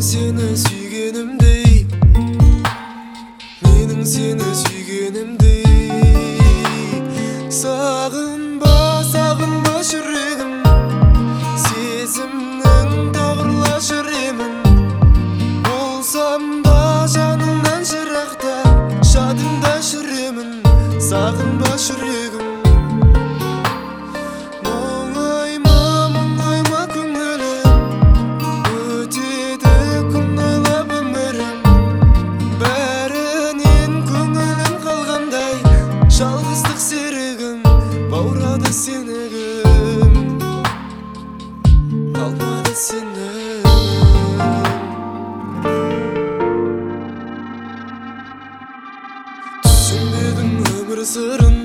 seni suygenimdey, mening seni suygenimdey. Sağınba, sağınba yüreğim, sezimning doğrulaş yüreğimin. Olsam da canımdan jirakta, şadımda yüreğimin. Sağınba yüreğim. Жалғыздық серігім, баурады сенігім, қалмады сенім. Түсінбедім өмір сырын,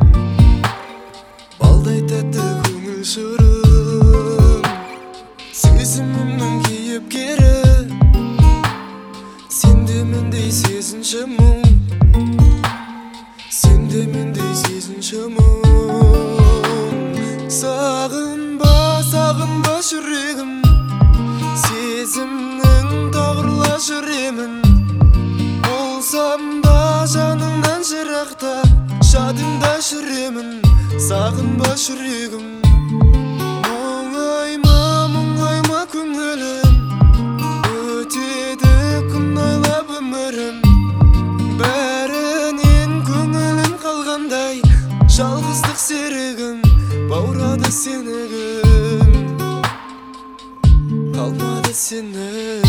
балдай тәтті көңіл шырын. Сезімімнің кейіпкері, сенде мендей сезінші мұң. Сенде мендей сезінші мұң. Сағынба, сағынба жүрегім, сезімнің тоғырлаш жүремін. Болсам да жаныңнан жырақта, жадыңда жүремін. Сағынба жүрегім. Мұңайма көңілім, өтеді күн ойлап өмірім. Жалғыздық серігім, баурады сенігім, қалмады сенімім.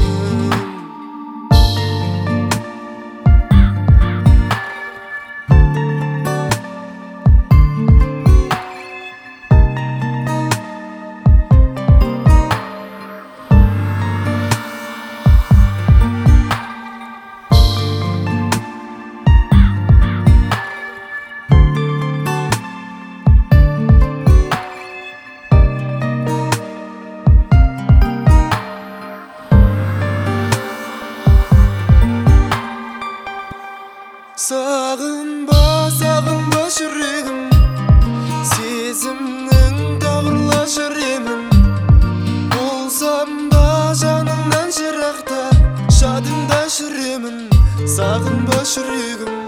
Сағынба, сағынба жүрегім, сезімнің тоғырлаш жүремін. Болсам да жанымнан жырақта, жадымда жүремін. Сағынба жүрегім.